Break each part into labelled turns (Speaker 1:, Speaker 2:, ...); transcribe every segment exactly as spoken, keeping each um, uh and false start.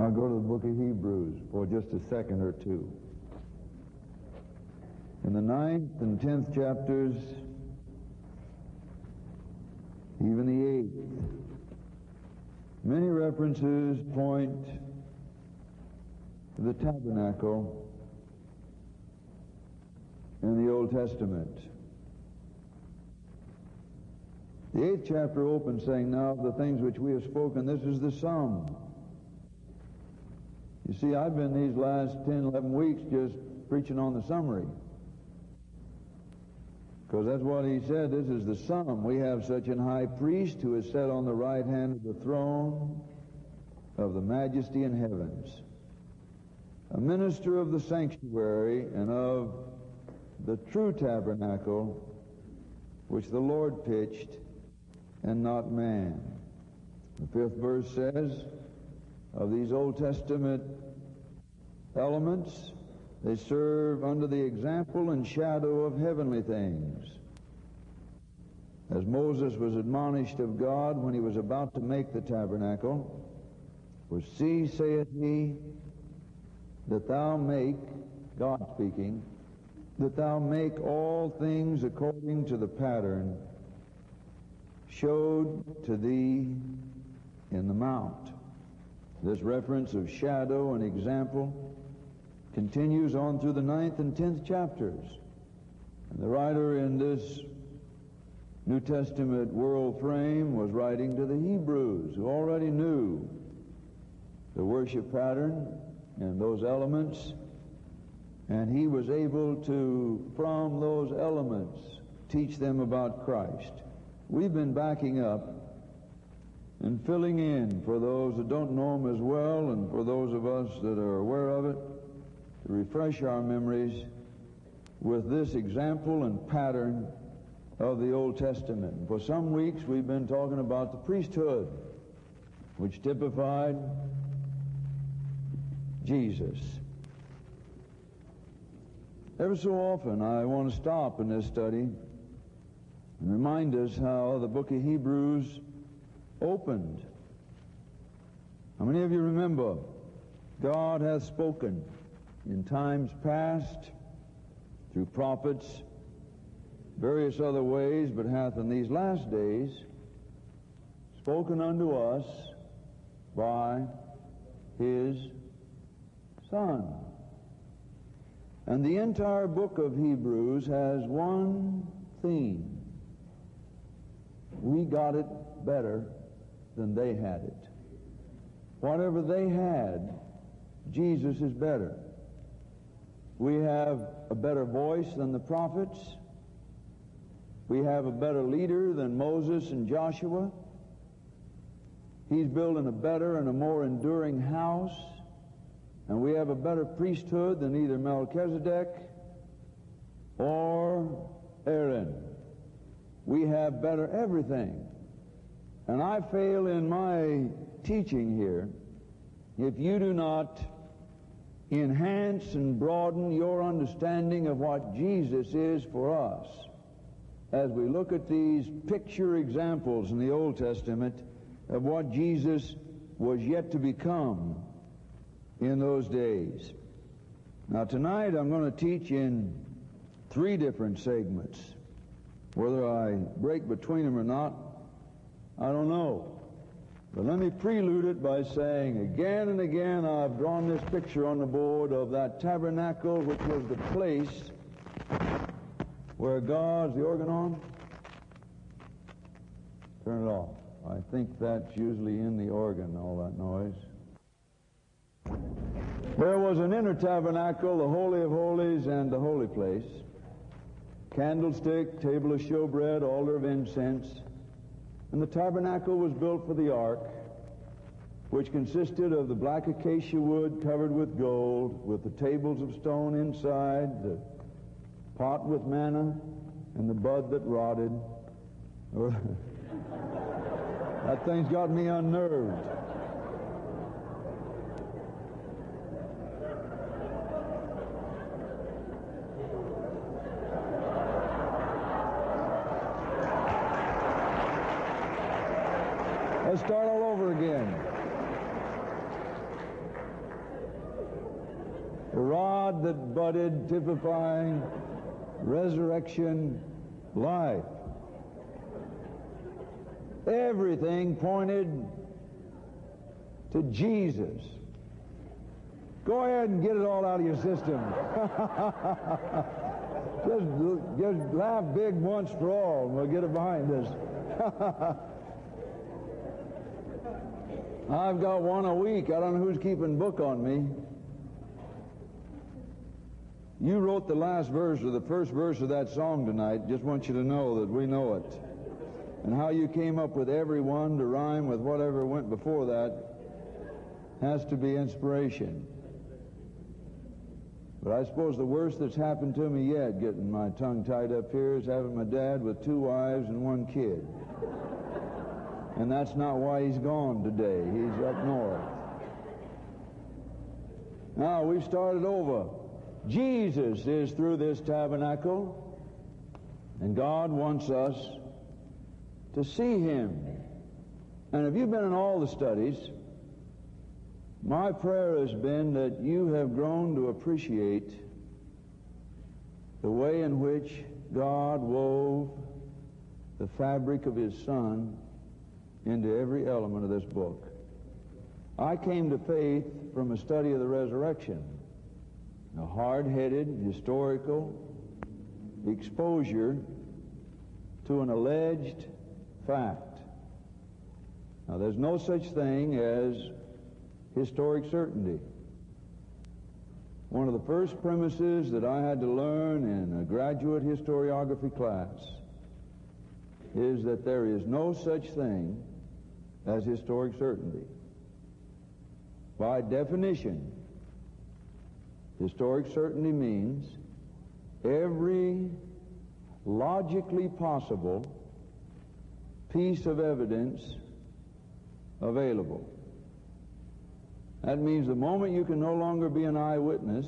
Speaker 1: Now go to the book of Hebrews for just a second or two. In the ninth and tenth chapters, even the eighth, many references point to the tabernacle in the Old Testament. The eighth chapter opens saying, "Now of the things which we have spoken, this is the sum." You see, I've been these last ten, eleven weeks just preaching on the summary. Because that's what he said, this is the sum. We have such an high priest who is set on the right hand of the throne of the majesty in heavens, a minister of the sanctuary and of the true tabernacle which the Lord pitched and not man. The fifth verse says, of these Old Testament elements, they serve under the example and shadow of heavenly things. As Moses was admonished of God when he was about to make the tabernacle, "For see, saith he, that thou make," God speaking, "that thou make all things according to the pattern showed to thee in the mount." This reference of shadow and example continues on through the ninth and tenth chapters. And the writer in this New Testament world frame was writing to the Hebrews, who already knew the worship pattern and those elements, and he was able to, from those elements, teach them about Christ. We've been backing up and filling in for those that don't know him as well, and for those of us that are aware of it, to refresh our memories with this example and pattern of the Old Testament. For some weeks we've been talking about the priesthood, which typified Jesus. Ever so often I want to stop in this study and remind us how the book of Hebrews opened. How many of you remember, God hath spoken in times past through prophets, various other ways, but hath in these last days spoken unto us by his Son. And the entire book of Hebrews has one theme. We got it better than they had it. Whatever they had, Jesus is better. We have a better voice than the prophets. We have a better leader than Moses and Joshua. He's building a better and a more enduring house. And we have a better priesthood than either Melchizedek or Aaron. We have better everything. And I fail in my teaching here if you do not enhance and broaden your understanding of what Jesus is for us as we look at these picture examples in the Old Testament of what Jesus was yet to become in those days. Now tonight I'm going to teach in three different segments. Whether I break between them or not, I don't know. But let me prelude it by saying again and again I've drawn this picture on the board of that tabernacle, which was the place where God's... the organ on? Turn it off. I think that's usually in the organ, all that noise. There was an inner tabernacle, the Holy of Holies and the holy place. Candlestick, table of showbread, altar of incense. And the tabernacle was built for the ark, which consisted of the black acacia wood covered with gold, with the tables of stone inside, the pot with manna, and the bud that rotted. That thing's got me unnerved. Let's start all over again. The rod that budded, typifying resurrection life. Everything pointed to Jesus. Go ahead and get it all out of your system. just, just laugh big once for all, and we'll get it behind us. I've got one a week. I don't know who's keeping book on me. You wrote the last verse or the first verse of that song tonight. Just want you to know that we know it. And how you came up with every one to rhyme with whatever went before that has to be inspiration. But I suppose the worst that's happened to me yet, getting my tongue tied up here, is having my dad with two wives and one kid. And that's not why he's gone today. He's up north. Now, we've started over. Jesus is through this tabernacle, and God wants us to see Him. And if you've been in all the studies, my prayer has been that you have grown to appreciate the way in which God wove the fabric of His Son into every element of this book. I came to faith from a study of the resurrection, a hard-headed, historical exposure to an alleged fact. Now, there's no such thing as historic certainty. One of the first premises that I had to learn in a graduate historiography class is that there is no such thing as historic certainty. By definition, historic certainty means every logically possible piece of evidence available. That means the moment you can no longer be an eyewitness,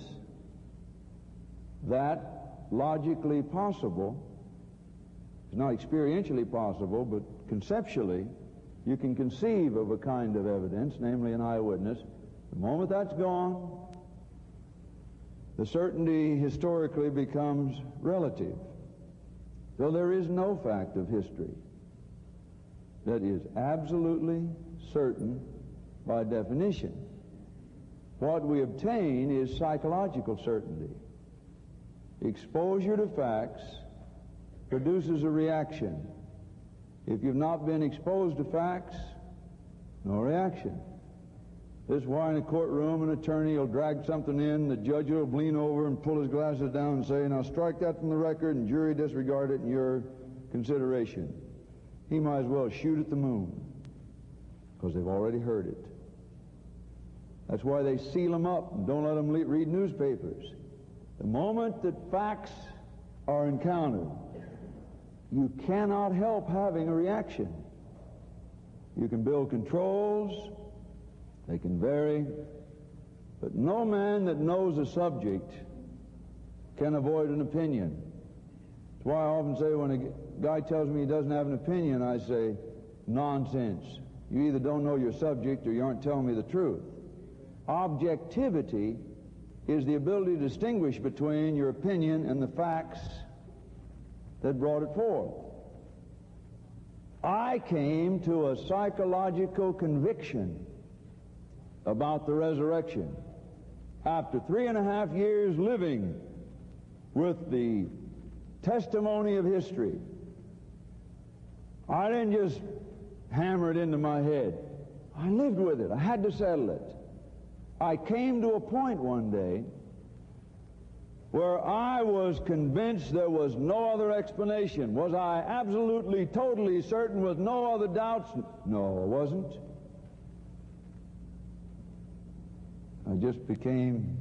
Speaker 1: that logically possible, it's not experientially possible, but conceptually, you can conceive of a kind of evidence, namely an eyewitness. The moment that's gone, the certainty historically becomes relative. So there is no fact of history that is absolutely certain by definition. What we obtain is psychological certainty. Exposure to facts produces a reaction. If you've not been exposed to facts, no reaction. This is why in a courtroom an attorney will drag something in, the judge will lean over and pull his glasses down and say, now strike that from the record, and jury disregard it in your consideration. He might as well shoot at the moon, because they've already heard it. That's why they seal them up and don't let them le- read newspapers. The moment that facts are encountered, you cannot help having a reaction. You can build controls, they can vary, but no man that knows a subject can avoid an opinion. That's why I often say when a guy tells me he doesn't have an opinion, I say, nonsense. You either don't know your subject or you aren't telling me the truth. Objectivity is the ability to distinguish between your opinion and the facts that brought it forth. I came to a psychological conviction about the resurrection after three and a half years living with the testimony of history. I didn't just hammer it into my head. I lived with it. I had to settle it. I came to a point one day where I was convinced there was no other explanation. Was I absolutely, totally certain with no other doubts? No, I wasn't. I just became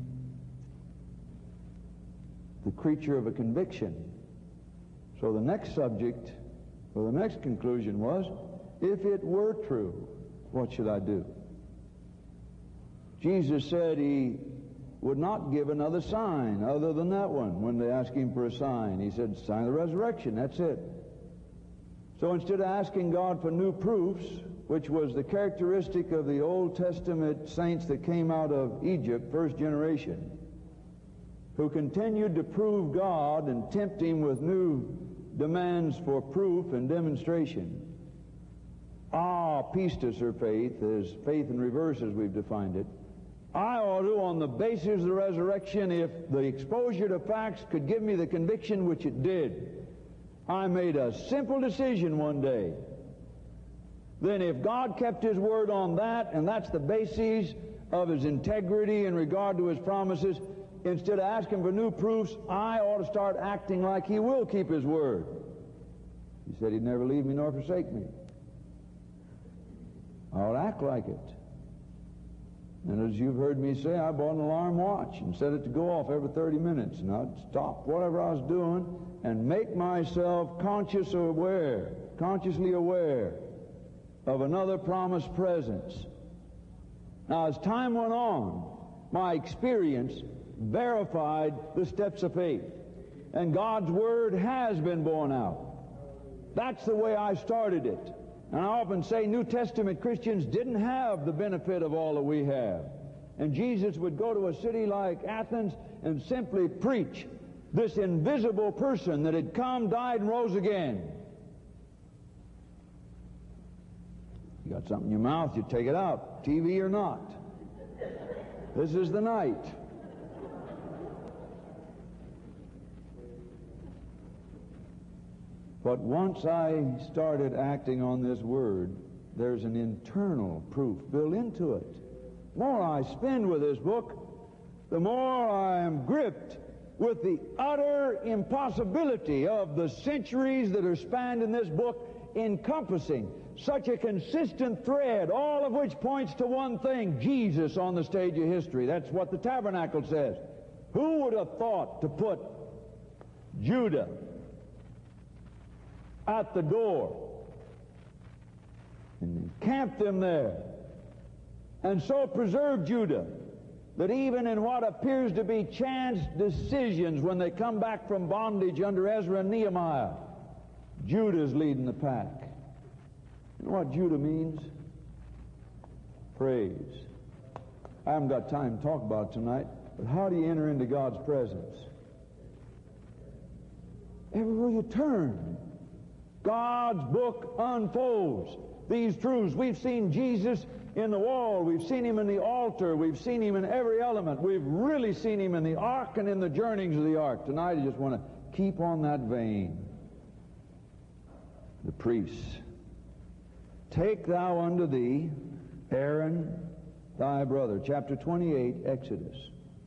Speaker 1: the creature of a conviction. So the next subject, or the next conclusion was, if it were true, what should I do? Jesus said He would not give another sign other than that one when they asked Him for a sign. He said, sign of the resurrection, that's it. So instead of asking God for new proofs, which was the characteristic of the Old Testament saints that came out of Egypt, first generation, who continued to prove God and tempt him with new demands for proof and demonstration. Ah, pistis, or faith, is faith in reverse as we've defined it. I ought to, on the basis of the resurrection, if the exposure to facts could give me the conviction, which it did, I made a simple decision one day. Then if God kept His word on that, and that's the basis of His integrity in regard to His promises, instead of asking for new proofs, I ought to start acting like He will keep His word. He said He'd never leave me nor forsake me. I ought to act like it. And as you've heard me say, I bought an alarm watch and set it to go off every thirty minutes. And I'd stop whatever I was doing and make myself conscious aware, consciously aware of another promised presence. Now, as time went on, my experience verified the steps of faith. And God's Word has been borne out. That's the way I started it. And I often say New Testament Christians didn't have the benefit of all that we have. And Jesus would go to a city like Athens and simply preach this invisible person that had come, died, and rose again. You got something in your mouth, you take it out, T V or not. This is the night. But once I started acting on this word, there's an internal proof built into it. The more I spend with this book, the more I am gripped with the utter impossibility of the centuries that are spanned in this book encompassing such a consistent thread, all of which points to one thing: Jesus on the stage of history. That's what the tabernacle says. Who would have thought to put Judah at the door and camp them there, and so preserve Judah that even in what appears to be chance decisions when they come back from bondage under Ezra and Nehemiah, Judah's leading the pack. You know what Judah means? Praise. I haven't got time to talk about it tonight, but how do you enter into God's presence? Everywhere you turn, God's book unfolds these truths. We've seen Jesus in the wall. We've seen Him in the altar. We've seen Him in every element. We've really seen Him in the ark and in the journeyings of the ark. Tonight I just want to keep on that vein. The priests. Take thou unto thee Aaron thy brother. Chapter twenty-eight, Exodus.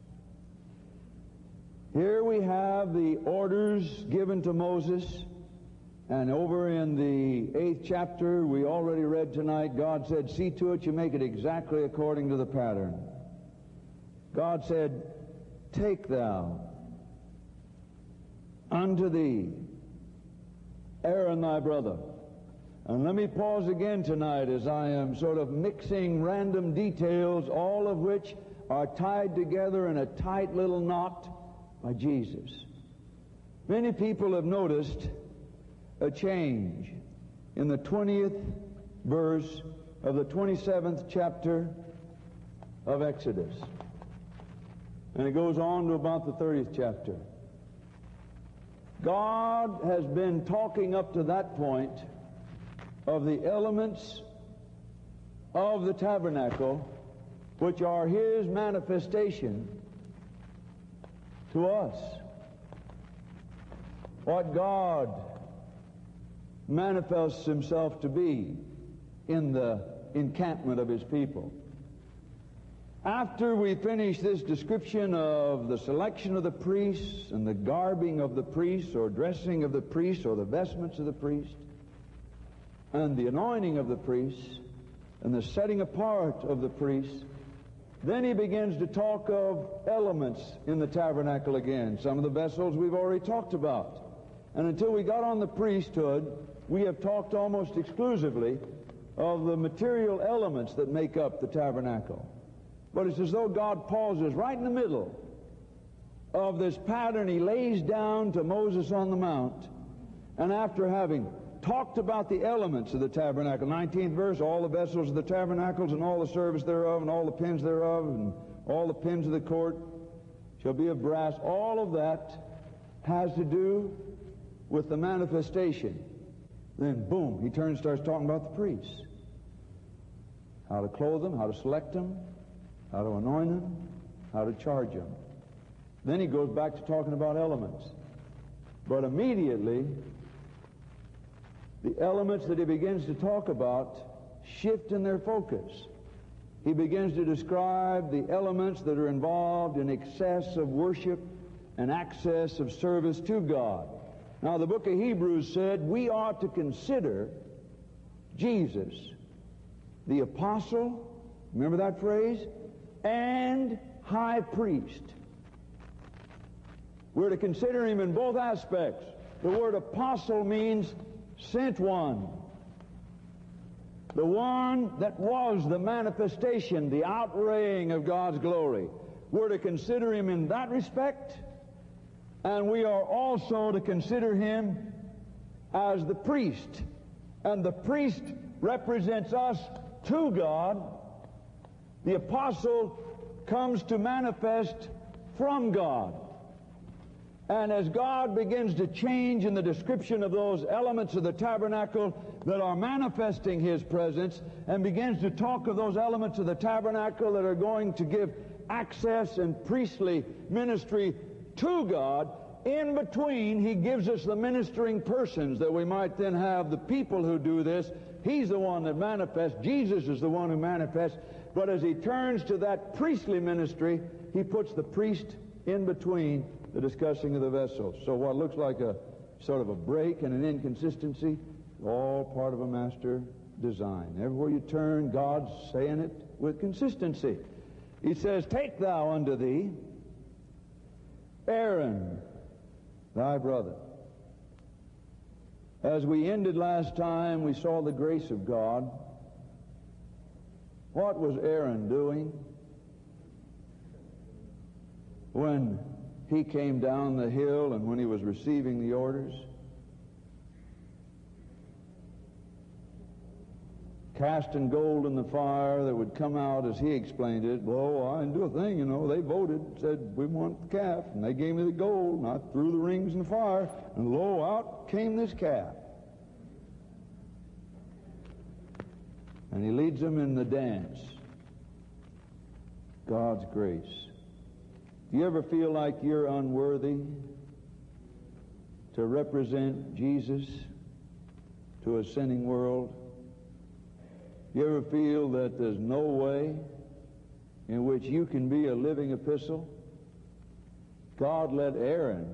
Speaker 1: Here we have the orders given to Moses. And over in the eighth chapter, we already read tonight, God said, see to it you make it exactly according to the pattern. God said, take thou unto thee Aaron thy brother. And let me pause again tonight as I am sort of mixing random details, all of which are tied together in a tight little knot by Jesus. Many people have noticed a change in the twentieth verse of the twenty-seventh chapter of Exodus. And it goes on to about the thirtieth chapter. God has been talking up to that point of the elements of the tabernacle, which are His manifestation to us. What God manifests Himself to be in the encampment of His people. After we finish this description of the selection of the priests and the garbing of the priests or dressing of the priests or the vestments of the priest and the anointing of the priests and the setting apart of the priests, then He begins to talk of elements in the tabernacle again. Some of the vessels we've already talked about. And until we got on the priesthood, we have talked almost exclusively of the material elements that make up the tabernacle. But it's as though God pauses right in the middle of this pattern He lays down to Moses on the Mount. And after having talked about the elements of the tabernacle, nineteenth verse, all the vessels of the tabernacles and all the service thereof and all the pins thereof and all the pins of the court, shall be of brass. All of that has to do with the manifestation. Then, boom, he turns and starts talking about the priests. How to clothe them, how to select them, how to anoint them, how to charge them. Then he goes back to talking about elements. But immediately, the elements that he begins to talk about shift in their focus. He begins to describe the elements that are involved in excess of worship and access of service to God. Now, the book of Hebrews said we ought to consider Jesus, the apostle, remember that phrase? And high priest. We're to consider him in both aspects. The word apostle means sent one. The one that was the manifestation, the outraying of God's glory. We're to consider him in that respect, and we are also to consider him as the priest. And the priest represents us to God. The apostle comes to manifest from God. And as God begins to change in the description of those elements of the tabernacle that are manifesting his presence, and begins to talk of those elements of the tabernacle that are going to give access and priestly ministry to God, in between he gives us the ministering persons that we might then have the people who do this. He's the one that manifests. Jesus is the one who manifests. But as he turns to that priestly ministry, he puts the priest in between the discussing of the vessels. So what looks like a sort of a break and an inconsistency, all part of a master design. Everywhere you turn, God's saying it with consistency. He says, "Take thou unto thee Aaron, thy brother." As we ended last time, we saw the grace of God. What was Aaron doing when he came down the hill and when he was receiving the orders? Casting gold in the fire that would come out, as he explained it. Well, I didn't do a thing, you know. They voted, said, we want the calf, and they gave me the gold, and I threw the rings in the fire, and lo, out came this calf. And he leads them in the dance. God's grace. Do you ever feel like you're unworthy to represent Jesus to a sinning world? You ever feel that there's no way in which you can be a living epistle? God let Aaron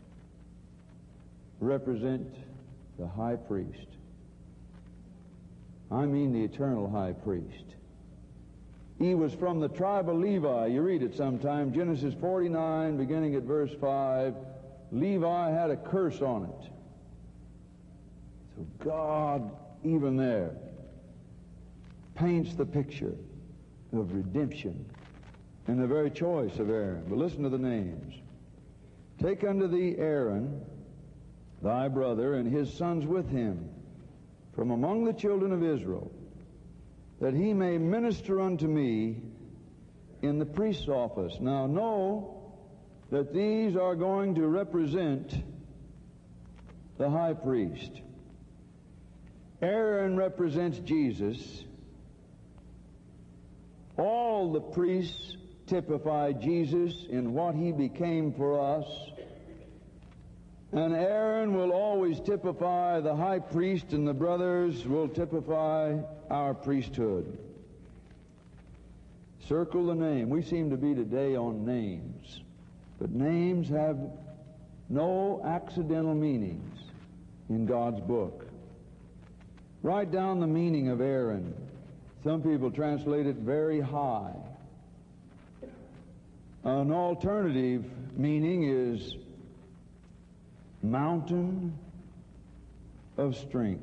Speaker 1: represent the high priest. I mean the eternal high priest. He was from the tribe of Levi. You read it sometime. Genesis forty-nine, beginning at verse five. Levi had a curse on it. So God, even there, paints the picture of redemption in the very choice of Aaron. But listen to the names. Take unto thee Aaron, thy brother, and his sons with him, from among the children of Israel, that he may minister unto me in the priest's office. Now know that these are going to represent the high priest. Aaron represents Jesus. All the priests typify Jesus in what he became for us. And Aaron will always typify the high priest, and the brothers will typify our priesthood. Circle the name. We seem to be today on names. But names have no accidental meanings in God's book. Write down the meaning of Aaron. Some people translate it very high. An alternative meaning is mountain of strength.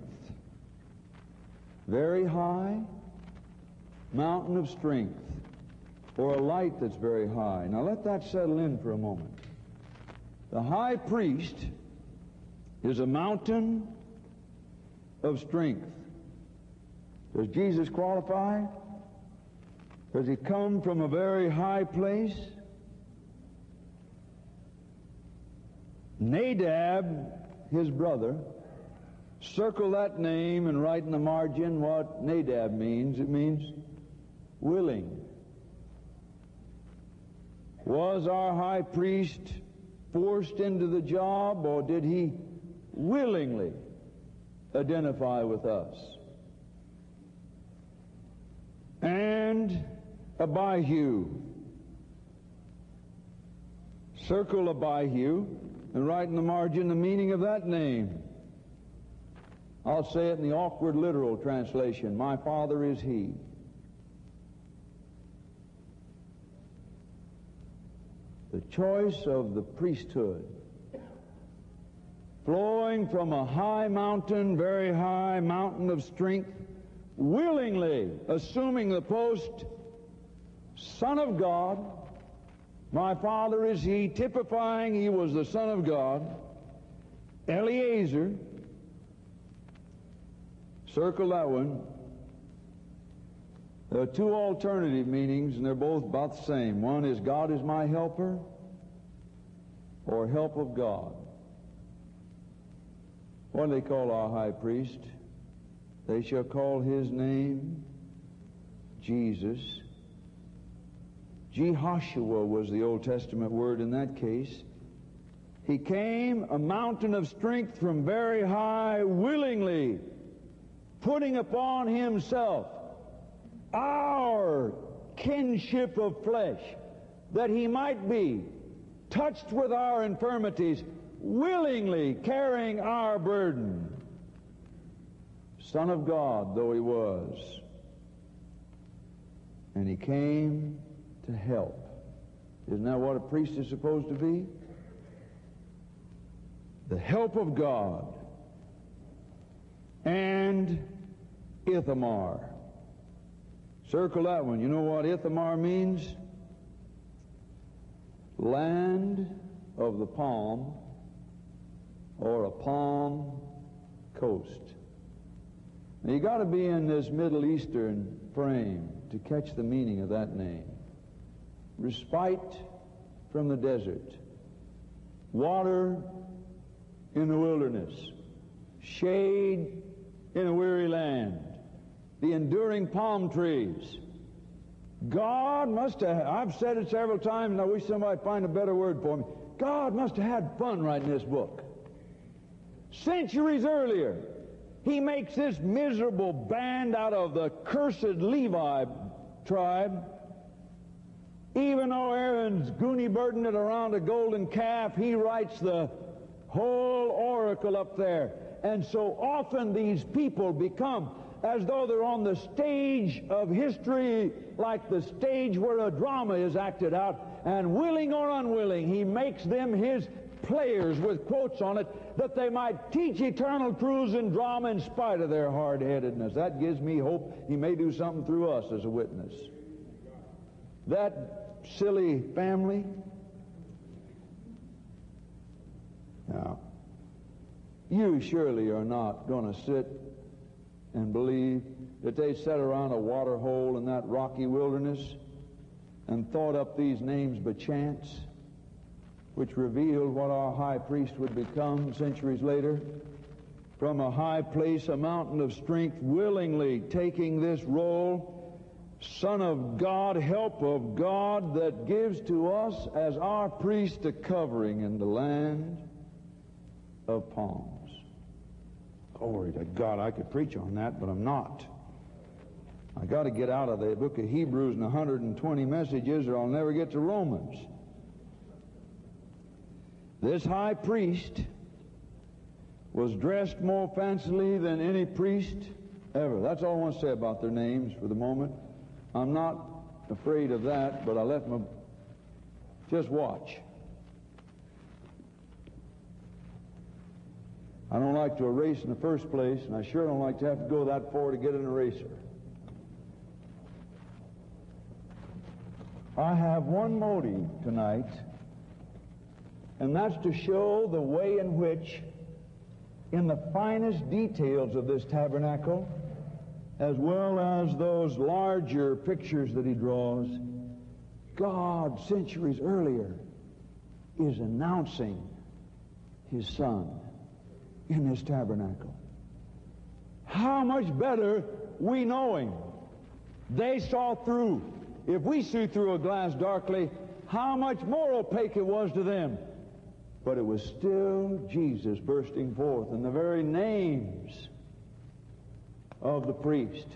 Speaker 1: Very high, mountain of strength, or a light that's very high. Now let that settle in for a moment. The high priest is a mountain of strength. Does Jesus qualify? Does he come from a very high place? Nadab, his brother, circle that name and write in the margin what Nadab means. It means willing. Was our high priest forced into the job, or did he willingly identify with us? And Abihu. Circle Abihu and write in the margin the meaning of that name. I'll say it in the awkward literal translation. My father is he. The choice of the priesthood, flowing from a high mountain, very high mountain of strength, willingly assuming the post, Son of God. My father is he, typifying he was the Son of God. Eliezer, circle that one. There are two alternative meanings, and they're both about the same. One is God is my helper, or help of God. What do they call our high priest? They shall call his name Jesus. Jehoshua was the Old Testament word in that case. He came a mountain of strength from very high, willingly putting upon himself our kinship of flesh, that he might be touched with our infirmities, willingly carrying our burden. Son of God though he was. And he came to help. Isn't that what a priest is supposed to be? The help of God. And Ithamar. Circle that one. You know what Ithamar means? Land of the palm, or a palm coast. Now you got to be in this Middle Eastern frame to catch the meaning of that name. Respite from the desert, water in the wilderness, shade in a weary land, the enduring palm trees. God must have, I've said it several times, and I wish somebody would find a better word for me. God must have had fun writing this book. Centuries earlier, he makes this miserable band out of the cursed Levi tribe. Even though Aaron's goonie burdened it around a golden calf, he writes the whole oracle up there. And so often these people become as though they're on the stage of history, like the stage where a drama is acted out, and willing or unwilling, he makes them his players with quotes on it, that they might teach eternal truths in drama in spite of their hard-headedness. That gives me hope he may do something through us as a witness. That silly family. Now, you surely are not going to sit and believe that they sat around a water hole in that rocky wilderness and thought up these names by chance, which revealed what our high priest would become centuries later. From a high place, a mountain of strength, willingly taking this role, Son of God, help of God, that gives to us as our priest a covering in the land of palms. Glory to God. I could preach on that, but I'm not. I got to get out of the book of Hebrews and one hundred twenty messages, or I'll never get to Romans. This high priest was dressed more fancily than any priest ever. That's all I want to say about their names for the moment. I'm not afraid of that, but I let them just watch. I don't like to erase in the first place, and I sure don't like to have to go that far to get an eraser. I have one motive tonight, and that's to show the way in which, in the finest details of this tabernacle, as well as those larger pictures that he draws, God, centuries earlier, is announcing His Son in this tabernacle. How much better we know Him. They saw through. If we see through a glass darkly, how much more opaque it was to them. But it was still Jesus bursting forth in the very names of the priest.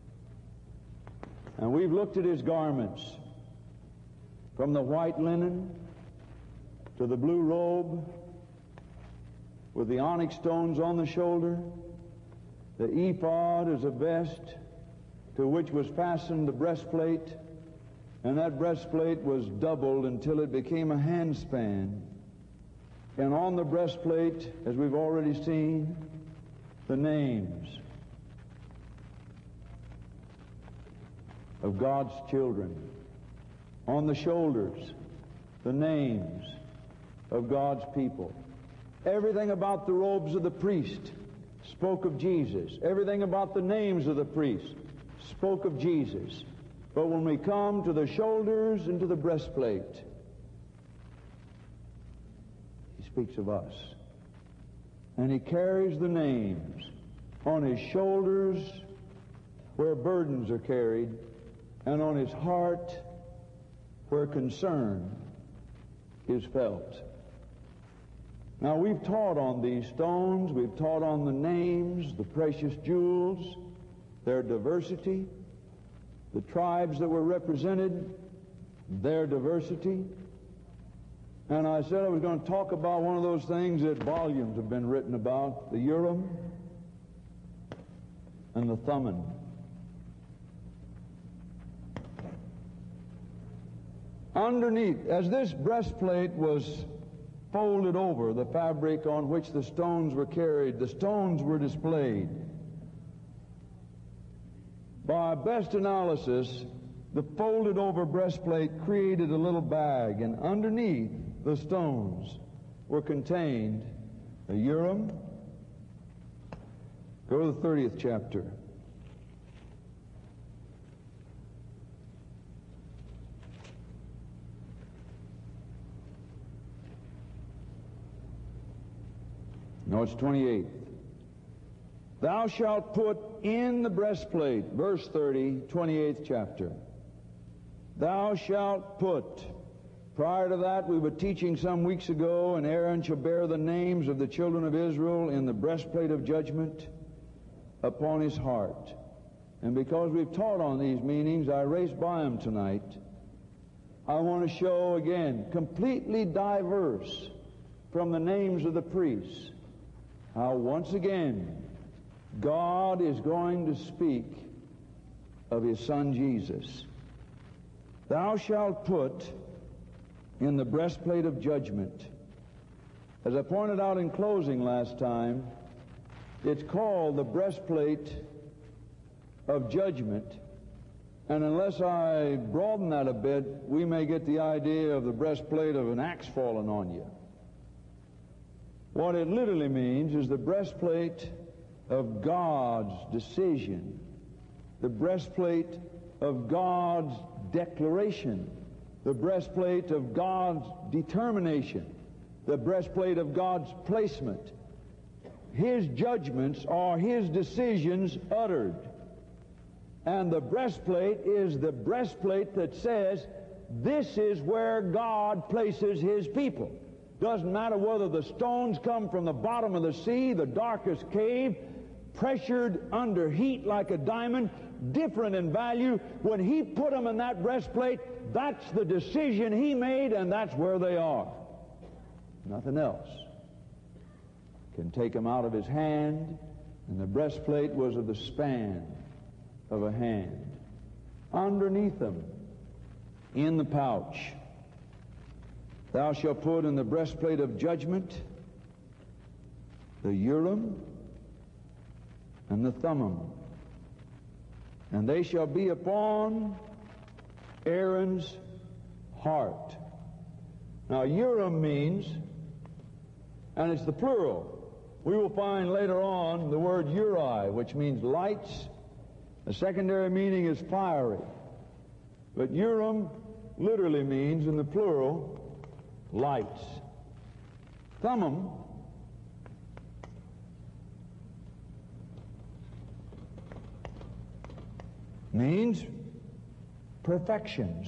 Speaker 1: And we've looked at His garments, from the white linen to the blue robe with the onyx stones on the shoulder, the ephod as a vest to which was fastened the breastplate, and that breastplate was doubled until it became a handspan. And on the breastplate, as we've already seen, the names of God's children. On the shoulders, the names of God's people. Everything about the robes of the priest spoke of Jesus. Everything about the names of the priests spoke of Jesus. But when we come to the shoulders and to the breastplate, He speaks of us. And He carries the names on His shoulders where burdens are carried, and on His heart where concern is felt. Now, we've taught on these stones, we've taught on the names, the precious jewels, their diversity, the tribes that were represented, their diversity. And I said I was going to talk about one of those things that volumes have been written about, the Urim and the Thummim. Underneath, as this breastplate was folded over the fabric on which the stones were carried, the stones were displayed. By best analysis, the folded over breastplate created a little bag, and underneath the stones were contained a Urim. Go to the thirtieth chapter. No, it's twenty-eight. Thou shalt put in the breastplate, verse thirty, twenty-eighth chapter. Thou shalt put. Prior to that, we were teaching some weeks ago, and Aaron shall bear the names of the children of Israel in the breastplate of judgment upon his heart. And because we've taught on these meanings, I raced by them tonight. I want to show again, completely diverse from the names of the priests, how once again God is going to speak of His Son Jesus. Thou shalt put in the breastplate of judgment. As I pointed out in closing last time, it's called the breastplate of judgment. And unless I broaden that a bit, we may get the idea of the breastplate of an axe falling on you. What it literally means is the breastplate of God's decision, the breastplate of God's declaration, the breastplate of God's determination, the breastplate of God's placement. His judgments are His decisions uttered. And the breastplate is the breastplate that says, this is where God places His people. Doesn't matter whether the stones come from the bottom of the sea, the darkest cave, pressured under heat like a diamond, different in value. When He put them in that breastplate, that's the decision He made, and that's where they are. Nothing else can take them out of His hand, and the breastplate was of the span of a hand. Underneath them, in the pouch, thou shalt put in the breastplate of judgment the Urim and the Thummim, and they shall be upon Aaron's heart. Now, Urim means, and it's the plural. We will find later on the word Uri, which means lights. The secondary meaning is fiery. But Urim literally means, in the plural, lights. Thummim means perfections.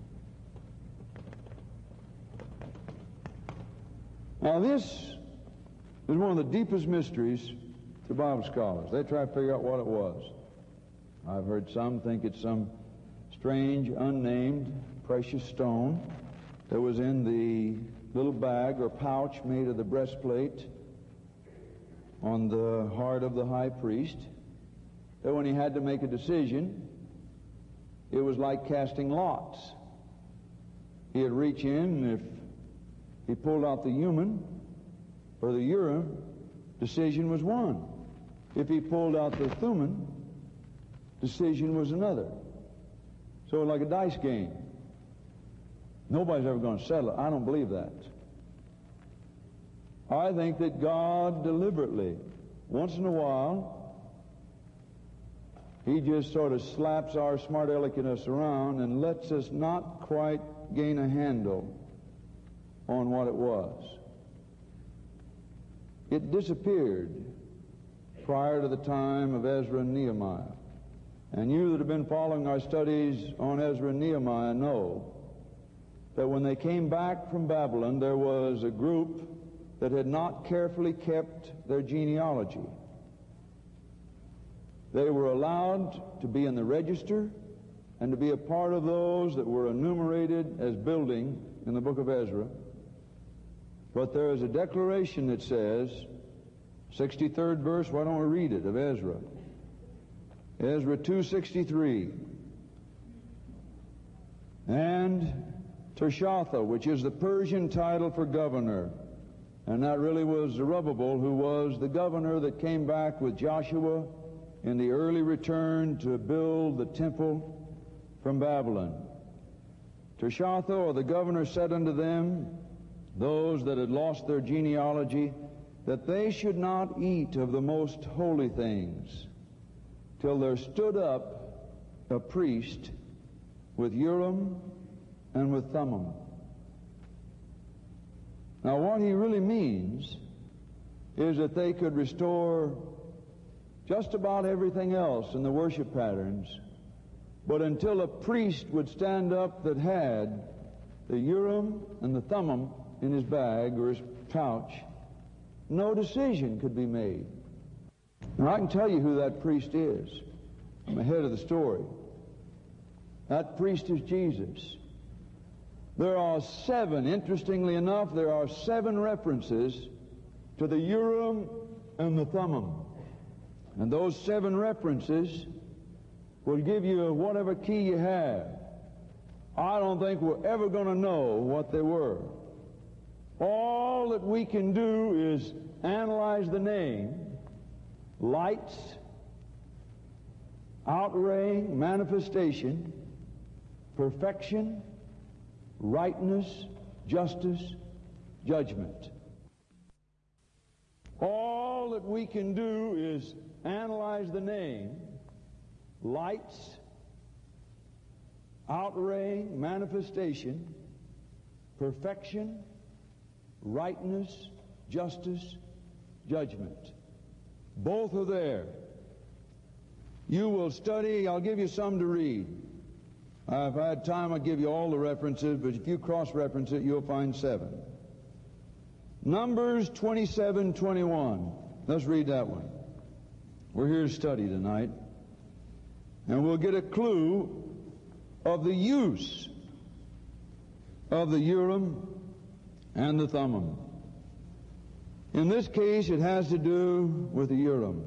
Speaker 1: Now this is one of the deepest mysteries to Bible scholars. They try to figure out what it was. I've heard some think it's some strange, unnamed, precious stone that was in the little bag or pouch made of the breastplate on the heart of the high priest, that when he had to make a decision, it was like casting lots. He'd reach in, and if he pulled out the human or the urim, decision was one. If he pulled out the thummim, decision was another. So like a dice game. Nobody's ever going to settle it. I don't believe that. I think that God deliberately, once in a while, He just sort of slaps our smart aleckness around and lets us not quite gain a handle on what it was. It disappeared prior to the time of Ezra and Nehemiah. And you that have been following our studies on Ezra and Nehemiah know that when they came back from Babylon, there was a group that had not carefully kept their genealogy. They were allowed to be in the register and to be a part of those that were enumerated as building in the book of Ezra. But there is a declaration that says, sixty-third verse, why don't we read it, of Ezra? Ezra two sixty-three. And Tershatha, which is the Persian title for governor, and that really was Zerubbabel, who was the governor that came back with Joshua in the early return to build the temple from Babylon. Tershatha, or the governor, said unto them, those that had lost their genealogy, that they should not eat of the most holy things till there stood up a priest with Urim and with Thummim. Now what he really means is that they could restore just about everything else in the worship patterns, but until a priest would stand up that had the Urim and the Thummim in his bag or his pouch, no decision could be made. Now I can tell you who that priest is. I'm ahead of the story. That priest is Jesus. There are seven, interestingly enough, there are seven references to the Urim and the Thummim. And those seven references will give you whatever key you have. I don't think we're ever going to know what they were. All that we can do is analyze the name, lights, outraying, manifestation, perfection, rightness, justice, judgment. All that we can do is analyze the name, lights, outraying, manifestation, perfection, rightness, justice, judgment. Both are there. You will study, I'll give you some to read. Uh, if I had time, I'd give you all the references, but if you cross-reference it, you'll find seven. Numbers twenty-seven twenty-one. Let's read that one. We're here to study tonight, and we'll get a clue of the use of the Urim and the Thummim. In this case, it has to do with the Urim.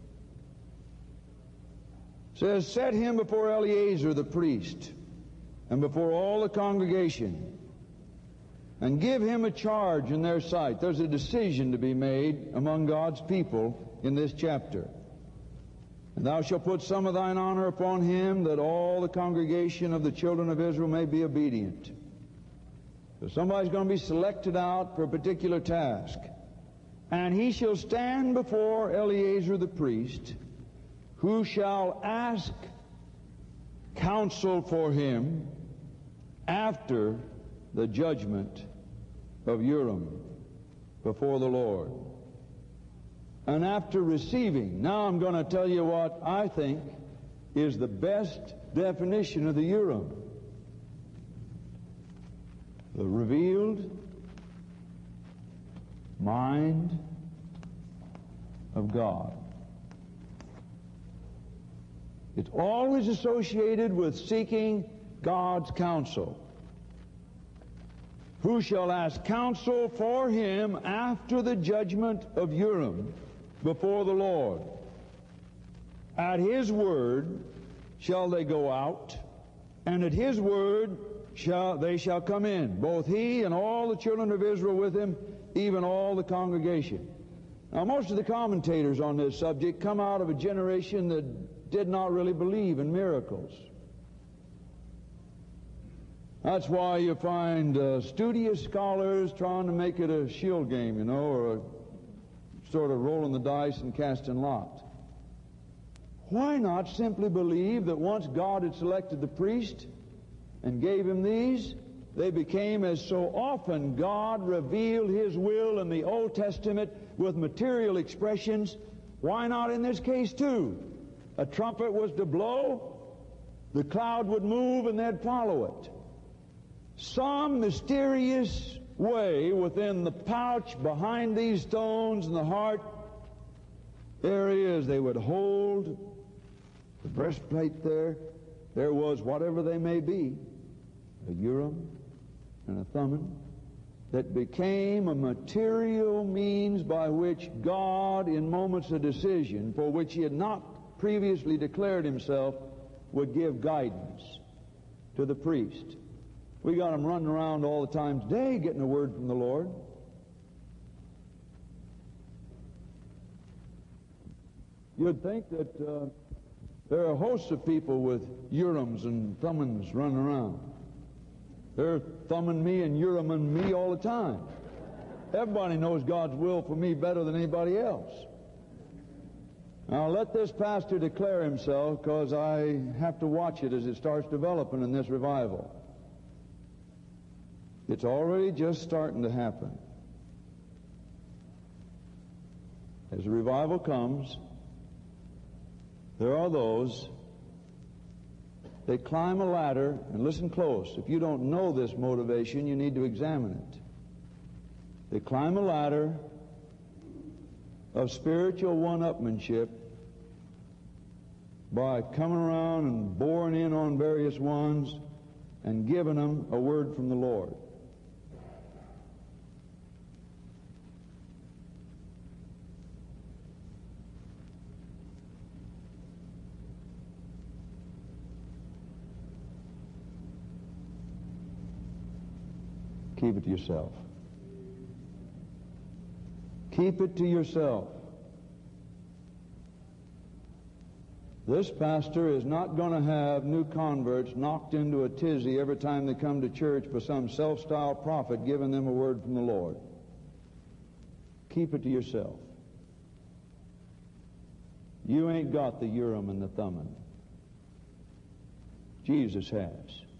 Speaker 1: It says, set him before Eleazar the priest and before all the congregation, and give him a charge in their sight. There's a decision to be made among God's people in this chapter. And thou shalt put some of thine honor upon him, that all the congregation of the children of Israel may be obedient. So somebody's going to be selected out for a particular task. And he shall stand before Eleazar the priest, who shall ask counsel for him after the judgment of Urim before the Lord. And after receiving, now I'm going to tell you what I think is the best definition of the Urim. The revealed mind of God. It's always associated with seeking God's counsel. Who shall ask counsel for him after the judgment of Urim before the Lord? At his word shall they go out, and at his word shall they shall come in, both he and all the children of Israel with him, even all the congregation. Now, most of the commentators on this subject come out of a generation that did not really believe in miracles. That's why you find uh, studious scholars trying to make it a shield game, you know, or a sort of rolling the dice and casting lots. Why not simply believe that once God had selected the priest and gave him these, they became, as so often God revealed his will in the Old Testament with material expressions, why not in this case too? A trumpet was to blow, the cloud would move, and they'd follow it. Some mysterious way within the pouch behind these stones in the heart areas, they would hold the breastplate there. There was, whatever they may be, a Urim and a Thummim, that became a material means by which God, in moments of decision for which he had not previously declared himself, would give guidance to the priest. We got them running around all the time today getting a word from the Lord. You'd think that uh, there are hosts of people with Urims and Thummims running around. They're thumbing me and Uriming me all the time. Everybody knows God's will for me better than anybody else. Now let this pastor declare himself, because I have to watch it as it starts developing in this revival. It's already just starting to happen. As the revival comes, there are those, they climb a ladder, and listen close. If you don't know this motivation, you need to examine it. They climb a ladder of spiritual one-upmanship by coming around and boring in on various ones and giving them a word from the Lord. Keep it to yourself. Keep it to yourself. This pastor is not going to have new converts knocked into a tizzy every time they come to church by some self-styled prophet giving them a word from the Lord. Keep it to yourself. You ain't got the Urim and the Thummim. Jesus has.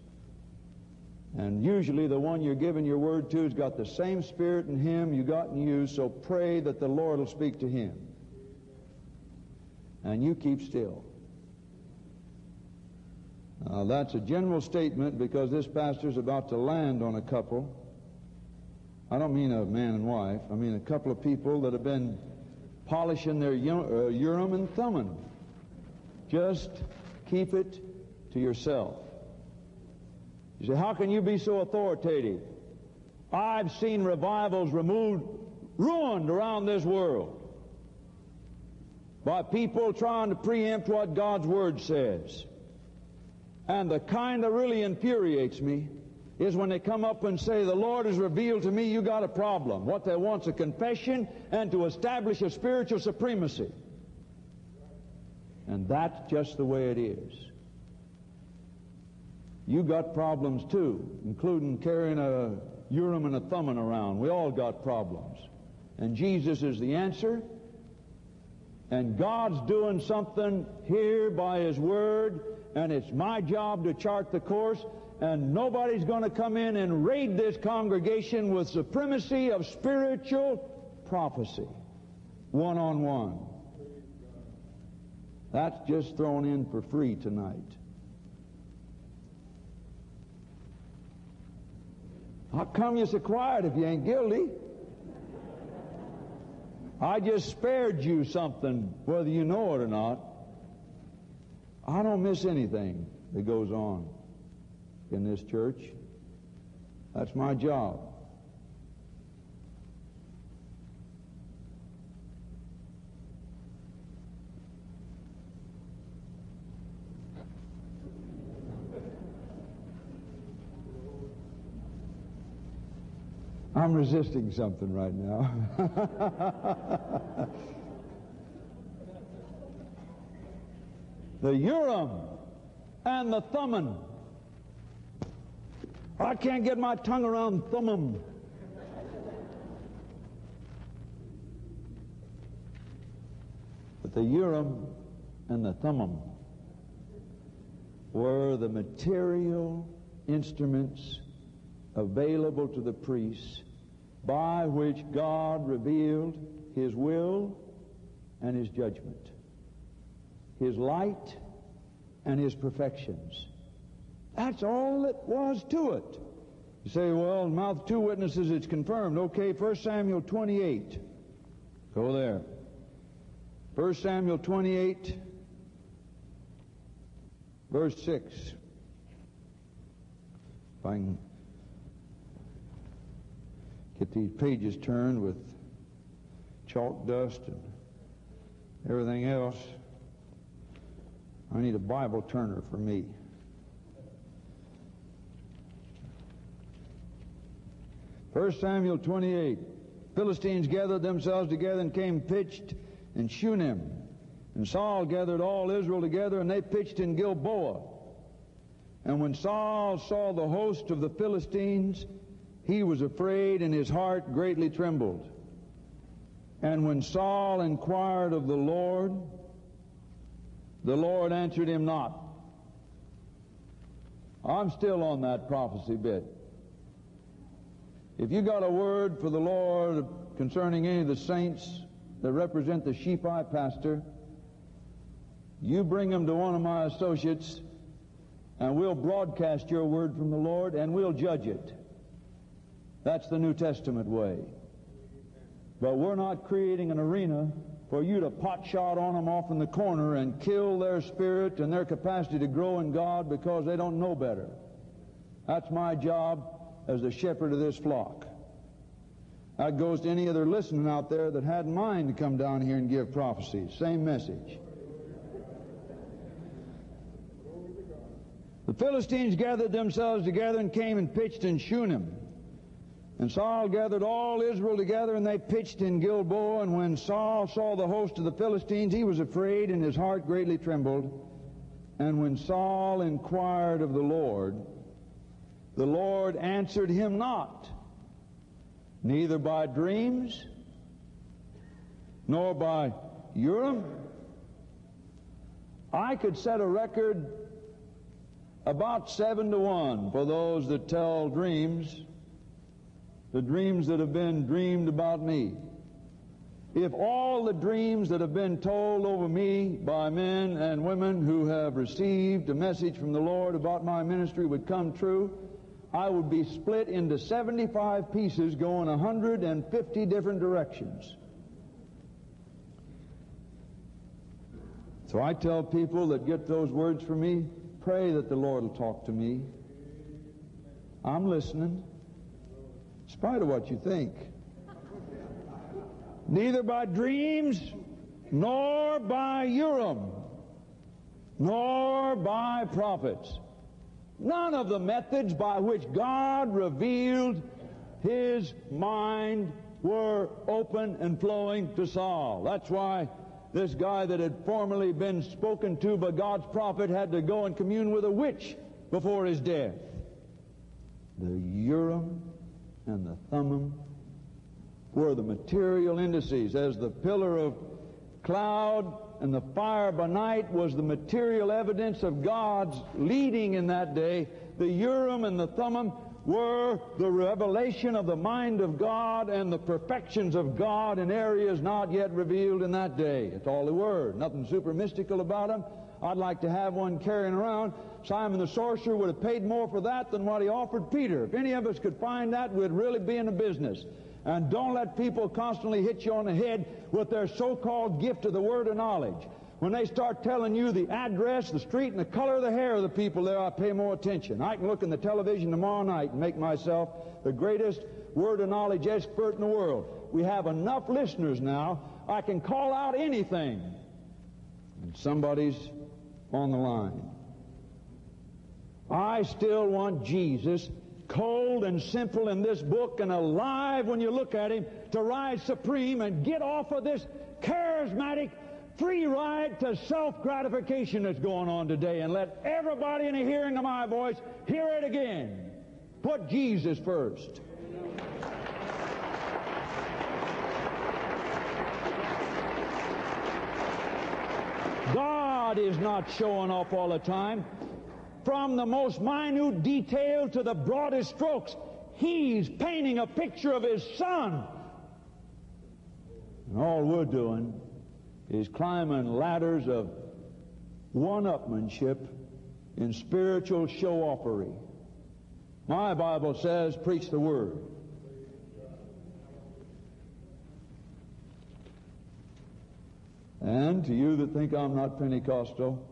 Speaker 1: And usually the one you're giving your word to has got the same spirit in him you got in you, so pray that the Lord will speak to him. And you keep still. Now that's a general statement because this pastor's about to land on a couple. I don't mean a man and wife. I mean a couple of people that have been polishing their Urim and Thummim. Just keep it to yourself. You say, how can you be so authoritative? I've seen revivals removed, ruined around this world by people trying to preempt what God's Word says. And the kind that really infuriates me is when they come up and say, the Lord has revealed to me you got a problem. What they want is a confession and to establish a spiritual supremacy. And that's just the way it is. You got problems too, including carrying a Urim and a Thummim around. We all got problems. And Jesus is the answer. And God's doing something here by His Word, and it's my job to chart the course, and nobody's going to come in and raid this congregation with supremacy of spiritual prophecy, one-on-one. That's just thrown in for free tonight. How come you're so quiet if you ain't guilty? I just spared you something, whether you know it or not. I don't miss anything that goes on in this church. That's my job. I'm resisting something right now. The Urim and the Thummim. I can't get my tongue around Thummim. But the Urim and the Thummim were the material instruments available to the priests by which God revealed His will and His judgment, His light and His perfections. That's all it was to it. You say, well, in the mouth of two witnesses it's confirmed. Okay, First Samuel twenty-eight. Go there. First Samuel twenty-eight, verse six. If I can get these pages turned with chalk dust and everything else. I need a Bible turner for me. First Samuel twenty-eight. Philistines gathered themselves together and came pitched in Shunem. And Saul gathered all Israel together, and they pitched in Gilboa. And when Saul saw the host of the Philistines, he was afraid, and his heart greatly trembled. And when Saul inquired of the Lord, the Lord answered him not. I'm still on that prophecy bit. If you got a word for the Lord concerning any of the saints that represent the sheep I pastor, you bring them to one of my associates, and we'll broadcast your word from the Lord, and we'll judge it. That's the New Testament way. But we're not creating an arena for you to pot shot on them off in the corner and kill their spirit and their capacity to grow in God because they don't know better. That's my job as the shepherd of this flock. That goes to any other listening out there that had in mind to come down here and give prophecies. Same message. The Philistines gathered themselves together and came and pitched in Shunem. And Saul gathered all Israel together, and they pitched in Gilboa. And when Saul saw the host of the Philistines, he was afraid, and his heart greatly trembled. And when Saul inquired of the Lord, the Lord answered him not, neither by dreams, nor by Urim. I could set a record about seven to one for those that tell dreams, the dreams that have been dreamed about me. If all the dreams that have been told over me by men and women who have received a message from the Lord about my ministry would come true, I would be split into seventy-five pieces going one hundred fifty different directions. So I tell people that get those words from me, pray that the Lord will talk to me. I'm listening, in spite of what you think. Neither by dreams, nor by Urim, nor by prophets. None of the methods by which God revealed His mind were open and flowing to Saul. That's why this guy that had formerly been spoken to by God's prophet had to go and commune with a witch before his death. The Urim and the Thummim were the material indices, as the pillar of cloud and the fire by night was the material evidence of God's leading in that day. The Urim and the Thummim were the revelation of the mind of God and the perfections of God in areas not yet revealed in that day. It's all they were. Nothing super mystical about them. I'd like to have one carrying around. Simon the sorcerer would have paid more for that than what he offered Peter. If any of us could find that, we'd really be in the business. And don't let people constantly hit you on the head with their so-called gift of the word of knowledge. When they start telling you the address, the street, and the color of the hair of the people there, I pay more attention. I can look in the television tomorrow night and make myself the greatest word of knowledge expert in the world. We have enough listeners now, I can call out anything. And somebody's on the line. I still want Jesus, cold and simple in this book and alive when you look at him, to rise supreme and get off of this charismatic free ride to self-gratification that's going on today, and let everybody in the hearing of my voice hear it again. Put Jesus first. God is not showing off all the time. From the most minute detail to the broadest strokes, He's painting a picture of His Son. And all we're doing is climbing ladders of one-upmanship in spiritual show-offery. My Bible says, preach the Word. And to you that think I'm not Pentecostal,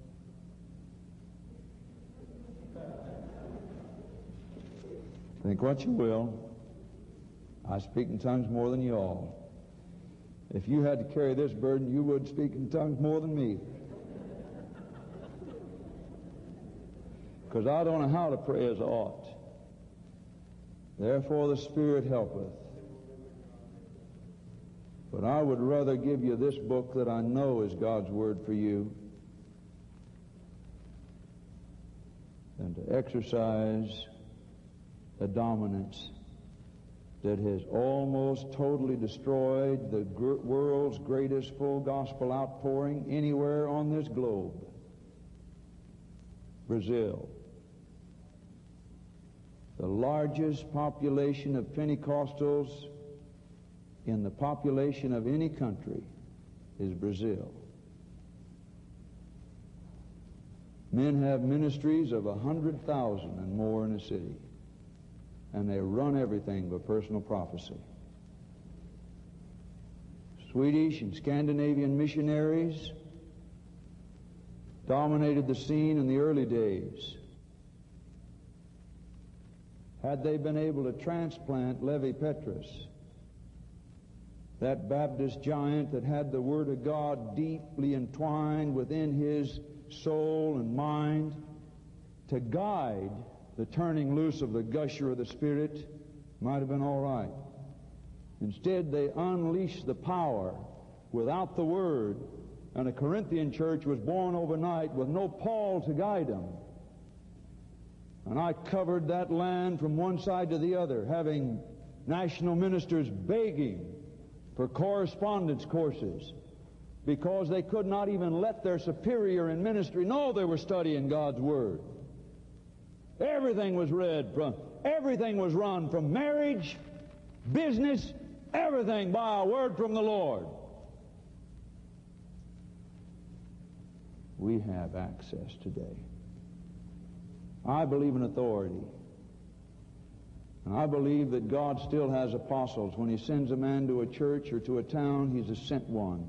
Speaker 1: think what you will. I speak in tongues more than you all. If you had to carry this burden, you would speak in tongues more than me. Because I don't know how to pray as I ought. Therefore the Spirit helpeth. But I would rather give you this book that I know is God's Word for you than to exercise a dominance that has almost totally destroyed the gr- world's greatest full gospel outpouring anywhere on this globe. Brazil. The largest population of Pentecostals in the population of any country is Brazil. Men have ministries of a hundred thousand and more in a city, and they run everything by personal prophecy. Swedish and Scandinavian missionaries dominated the scene in the early days. Had they been able to transplant Levi Petrus, that Baptist giant that had the Word of God deeply entwined within his soul and mind, to guide the turning loose of the gusher of the Spirit, might have been all right. Instead, they unleashed the power without the Word, and a Corinthian church was born overnight with no Paul to guide them. And I covered that land from one side to the other, having national ministers begging for correspondence courses because they could not even let their superior in ministry know they were studying God's Word. Everything was read from, everything was run from marriage, business, everything by a word from the Lord. We have access today. I believe in authority. And I believe that God still has apostles. When He sends a man to a church or to a town, He's a sent one.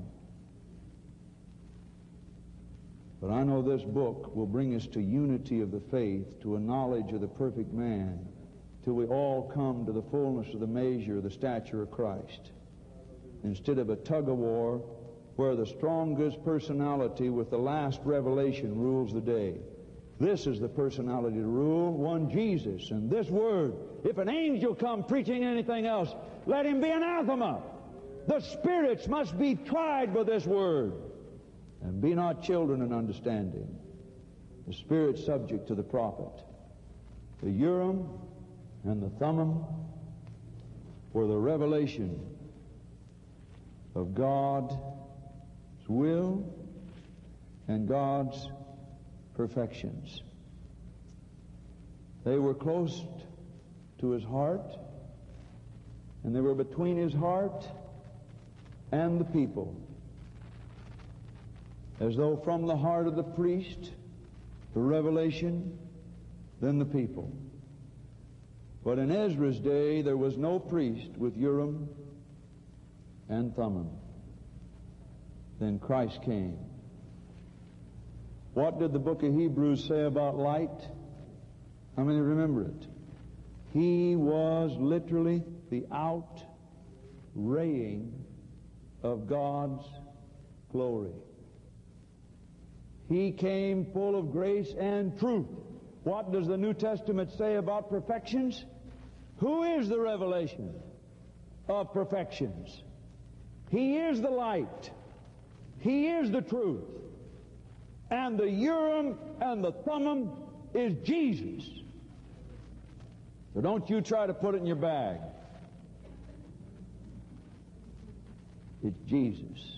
Speaker 1: But I know this book will bring us to unity of the faith, to a knowledge of the perfect man, till we all come to the fullness of the measure of the stature of Christ. Instead of a tug-of-war where the strongest personality with the last revelation rules the day. This is the personality to rule, one Jesus. And this Word, if an angel come preaching anything else, let him be anathema. The spirits must be tried with this Word. And be not children in understanding. The Spirit subject to the prophet. The Urim and the Thummim were the revelation of God's will and God's perfections. They were close to his heart, and they were between his heart and the people. As though from the heart of the priest, the revelation, then the people. But in Ezra's day, there was no priest with Urim and Thummim. Then Christ came. What did the book of Hebrews say about light? How many remember it? He was literally the outraying of God's glory. He came full of grace and truth. What does the New Testament say about perfections? Who is the revelation of perfections? He is the light. He is the truth. And the Urim and the Thummim is Jesus. So don't you try to put it in your bag. It's Jesus.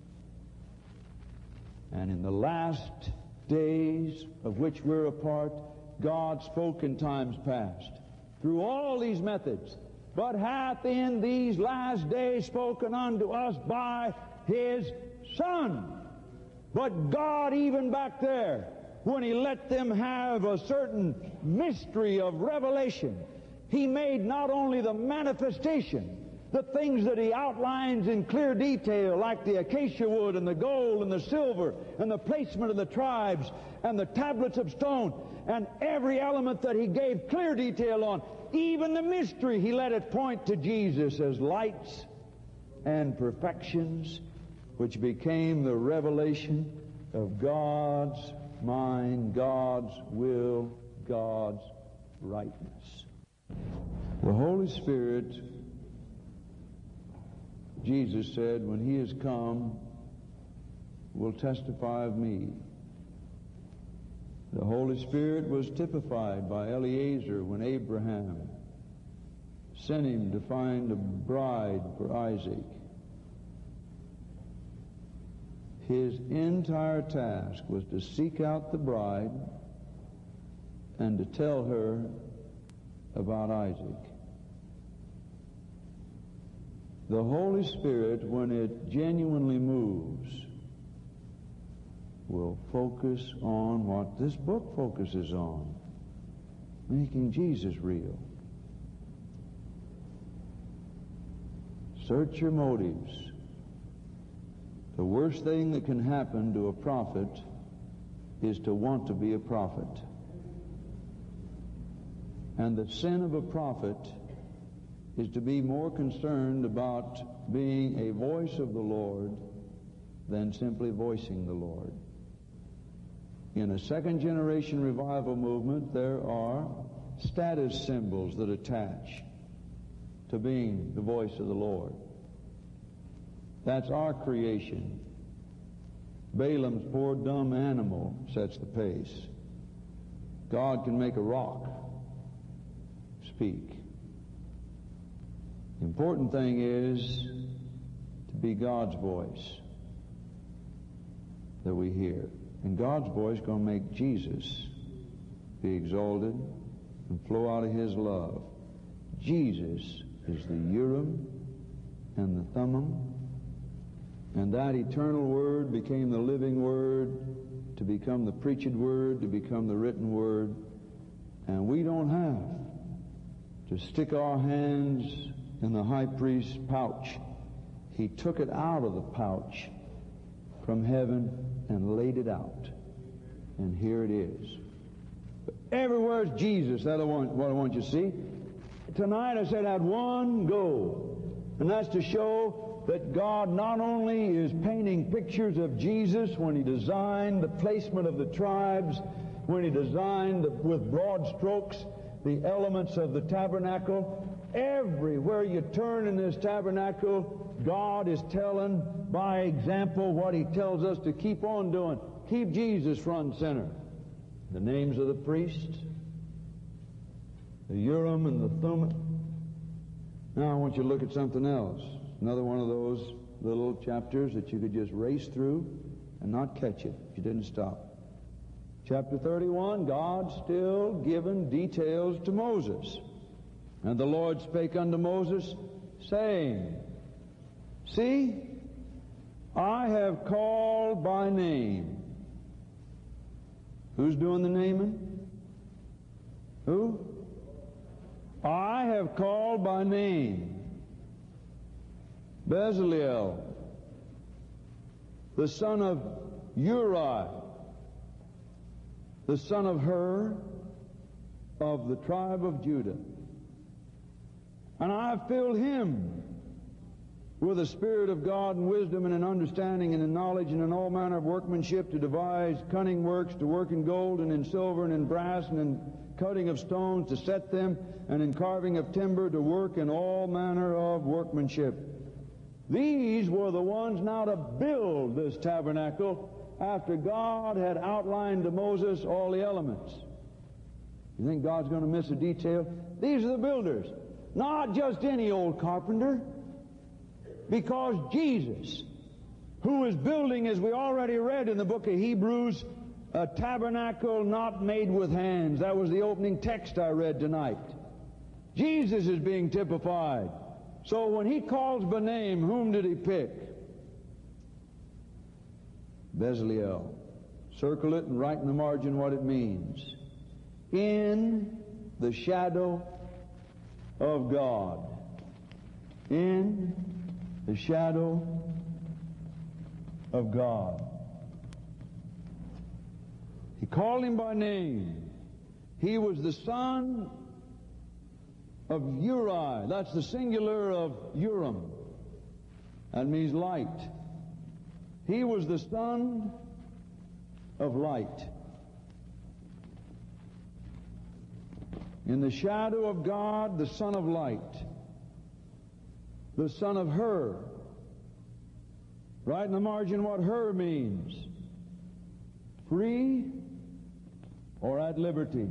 Speaker 1: And in the last days of which we're a part, God spoke in times past through all these methods, but hath in these last days spoken unto us by His Son. But God, even back there, when He let them have a certain mystery of revelation, He made not only the manifestation, the things that He outlines in clear detail, like the acacia wood and the gold and the silver and the placement of the tribes and the tablets of stone and every element that He gave clear detail on, even the mystery, He let it point to Jesus as lights and perfections, which became the revelation of God's mind, God's will, God's rightness. The Holy Spirit, Jesus said, when He has come, will testify of me. The Holy Spirit was typified by Eliezer when Abraham sent him to find a bride for Isaac. His entire task was to seek out the bride and to tell her about Isaac. The Holy Spirit, when it genuinely moves, will focus on what this book focuses on, making Jesus real. Search your motives. The worst thing that can happen to a prophet is to want to be a prophet. And the sin of a prophet is to be more concerned about being a voice of the Lord than simply voicing the Lord. In a second generation revival movement, there are status symbols that attach to being the voice of the Lord. That's our creation. Balaam's poor dumb animal sets the pace. God can make a rock speak. The important thing is to be God's voice that we hear. And God's voice is going to make Jesus be exalted and flow out of His love. Jesus is the Urim and the Thummim. And that eternal Word became the living Word, to become the preached Word, to become the written Word. And we don't have to stick our hands in the high priest's pouch. He took it out of the pouch from heaven and laid it out. And here it is. But everywhere is Jesus. That's what I want you to see. Tonight I said I had one goal, and that's to show that God not only is painting pictures of Jesus when He designed the placement of the tribes, when He designed the, with broad strokes the elements of the tabernacle. Everywhere you turn in this tabernacle, God is telling by example what He tells us to keep on doing. Keep Jesus front and center. The names of the priests, the Urim and the Thummim. Now I want you to look at something else. Another one of those little chapters that you could just race through and not catch it if you didn't stop. Chapter thirty-one, God still giving details to Moses. And the Lord spake unto Moses, saying, See, I have called by name. Who's doing the naming? Who? I have called by name Bezaleel, the son of Uri, the son of Hur, of the tribe of Judah. And I have filled him with the Spirit of God and wisdom and an understanding and in knowledge and in all manner of workmanship, to devise cunning works, to work in gold and in silver and in brass and in cutting of stones, to set them, and in carving of timber, to work in all manner of workmanship. These were the ones now to build this tabernacle after God had outlined to Moses all the elements. You think God's going to miss a detail? These are the builders. Not just any old carpenter, because Jesus, who is building, as we already read in the book of Hebrews, a tabernacle not made with hands. That was the opening text I read tonight. Jesus is being typified. So when he calls by name, whom did he pick? Bezaleel. Circle it and write in the margin what it means. In the shadow of God. In the shadow of God. He called him by name. He was the son of Uri. That's the singular of Urim. That means light. He was the son of light. In the shadow of God, the son of light. The son of Hur. Write in the margin what Hur means. Free or at liberty.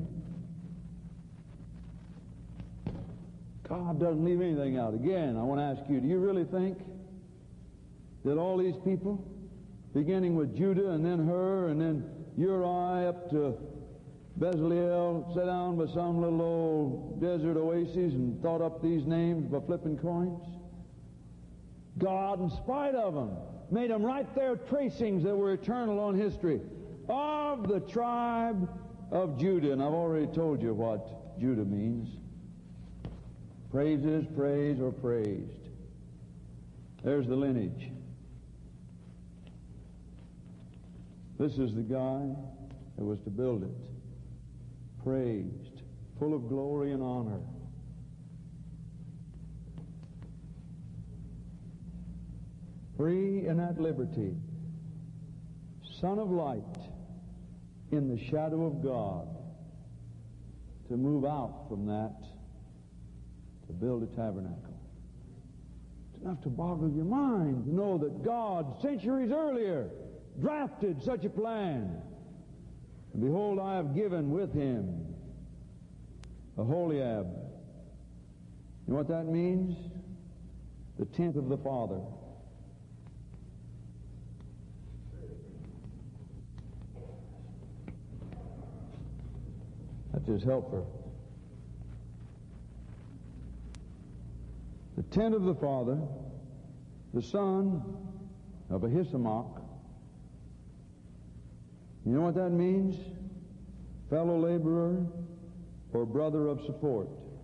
Speaker 1: God doesn't leave anything out. Again, I want to ask you, do you really think that all these people, beginning with Judah and then Hur and then Uri up to Bezaleel, sat down by some little old desert oasis and thought up these names by flipping coins? God, in spite of them, made them right there tracings that were eternal on history of the tribe of Judah. And I've already told you what Judah means. Praises, praise, or praised. There's the lineage. This is the guy that was to build it. Praised, full of glory and honor. Free and at liberty. Son of light, in the shadow of God. To move out from that, to build a tabernacle. It's enough to boggle your mind to know that God, centuries earlier, drafted such a plan. And behold, I have given with him a Holiab. You know what that means? The tent of the Father. That's his helper. The tent of the Father, the son of Ahisamach. You know what that means? Fellow laborer or brother of support.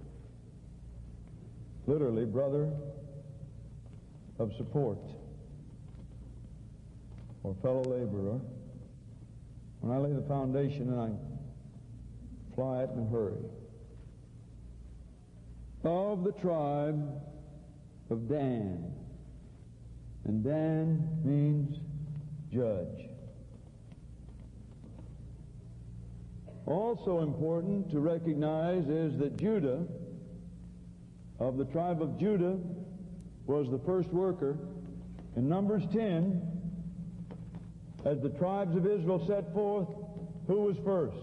Speaker 1: Literally, brother of support or fellow laborer. When I lay the foundation and I fly it in a hurry. Of the tribe of Dan. And Dan means judge. Also important to recognize is that Judah, of the tribe of Judah, was the first worker. In Numbers ten, as the tribes of Israel set forth, who was first?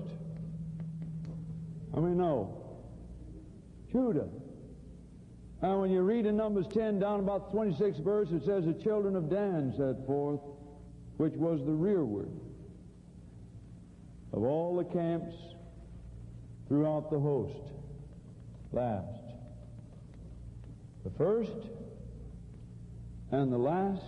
Speaker 1: I mean, no. Judah. And when you read in Numbers ten, down about the twenty-sixth verse, it says, the children of Dan set forth, which was the rearward of all the camps throughout the host. Last. the first and the last,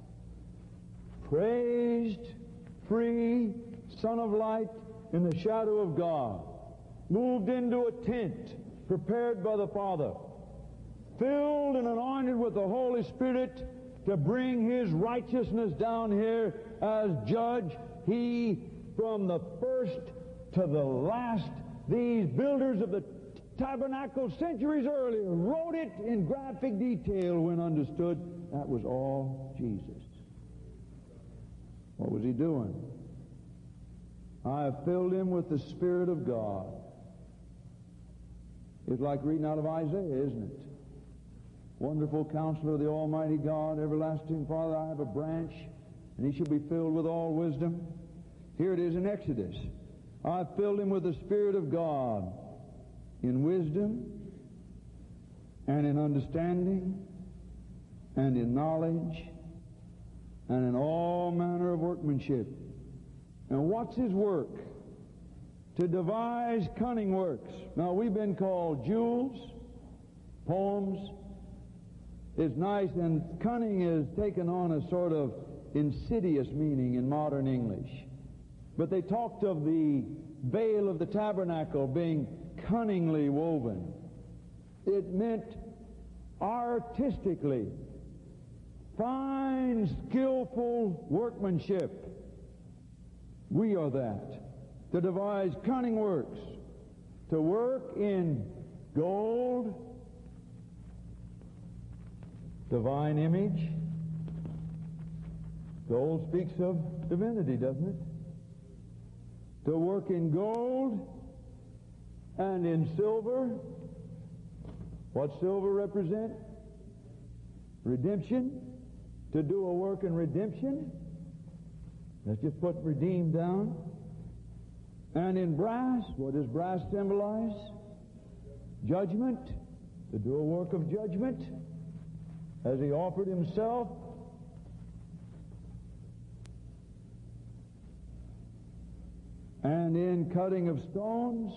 Speaker 1: praised, free Son of Light in the shadow of God, moved into a tent prepared by the Father, filled and anointed with the Holy Spirit to bring His righteousness down here as judge. He, from the first to the last, these builders of the tabernacle centuries earlier wrote it in graphic detail when understood. That was all Jesus. What was He doing? I have filled Him with the Spirit of God. It's like reading out of Isaiah, isn't it? Wonderful Counselor, the Almighty God, everlasting Father, I have a branch, and He shall be filled with all wisdom. Here it is in Exodus. I have filled Him with the Spirit of God in wisdom and in understanding and in knowledge and in all manner of workmanship. And what's His work? To devise cunning works. Now, we've been called jewels, poems. It's nice, and cunning is taken on a sort of insidious meaning in modern English. But they talked of the veil of the tabernacle being cunningly woven. It meant artistically, fine, skillful workmanship. We are that. To devise cunning works, to work in gold, divine image. Gold speaks of divinity, doesn't it? To work in gold and in silver. What silver represent? Redemption. To do a work in redemption. Let's just put redeemed down. And in brass, what does brass symbolize? Judgment. To do a work of judgment. As He offered Himself. And in cutting of stones,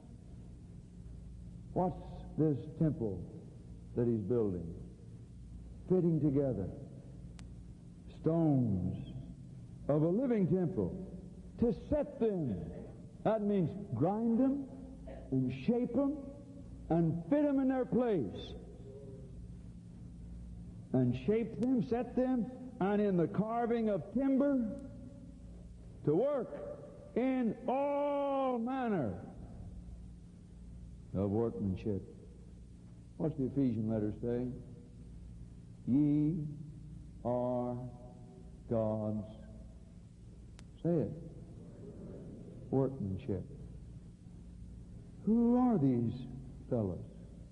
Speaker 1: what's this temple that He's building? Fitting together stones of a living temple to set them. That means grind them and shape them and fit them in their place. And shape them, set them, and in the carving of timber to work in all manner of workmanship. What's the Ephesian letter say? Ye are God's, say it, workmanship. Who are these fellows?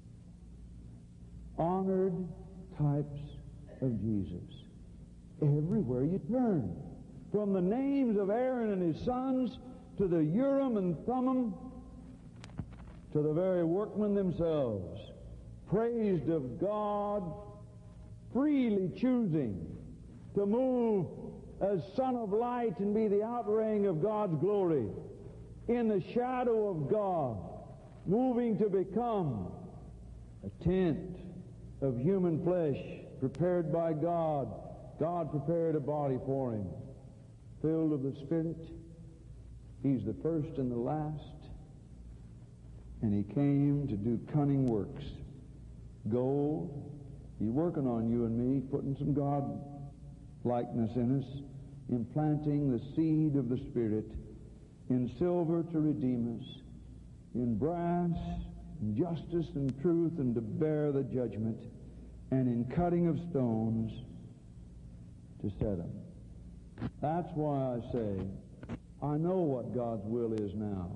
Speaker 1: Honored types of Jesus. Everywhere you turn. From the names of Aaron and his sons to the Urim and Thummim to the very workmen themselves. Praised of God, freely choosing to move as Son of Light and be the outraying of God's glory in the shadow of God, moving to become a tent of human flesh prepared by God. God prepared a body for Him, filled of the Spirit. He's the first and the last. And He came to do cunning works. Gold, He's working on you and me, putting some God likeness in us, implanting the seed of the Spirit. In silver to redeem us, in brass, in justice and truth, and to bear the judgment, and in cutting of stones to set them. That's why I say, I know what God's will is now.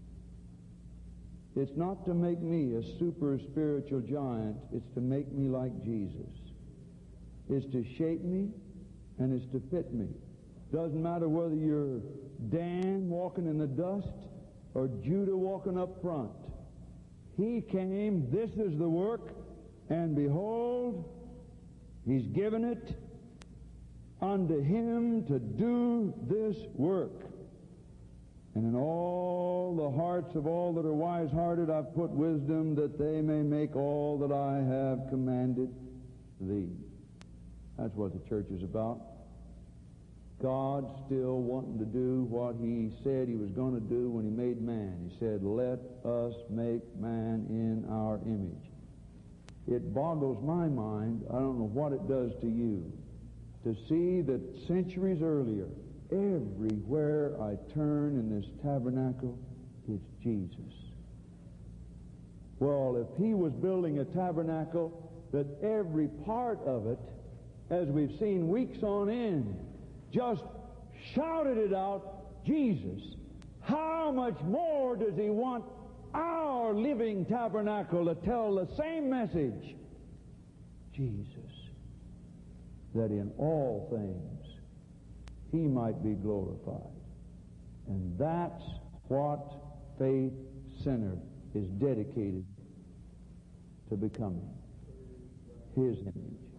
Speaker 1: It's not to make me a super spiritual giant. It's to make me like Jesus. It's to shape me, and it's to fit me. Doesn't matter whether you're Dan walking in the dust or Judah walking up front. He came, this is the work, and behold, He's given it unto Him to do this work. And in all the hearts of all that are wise-hearted I've put wisdom, that they may make all that I have commanded thee. That's what the church is about. God still wanting to do what He said He was going to do when He made man. He said, let us make man in our image. It boggles my mind, I don't know what it does to you, to see that centuries earlier, everywhere I turn in this tabernacle, it's Jesus. Well, if He was building a tabernacle, that every part of it, as we've seen weeks on end, just shouted it out, Jesus, how much more does He want our living tabernacle to tell the same message? Jesus, that in all things He might be glorified. And that's what Faith Center is dedicated to becoming. His image.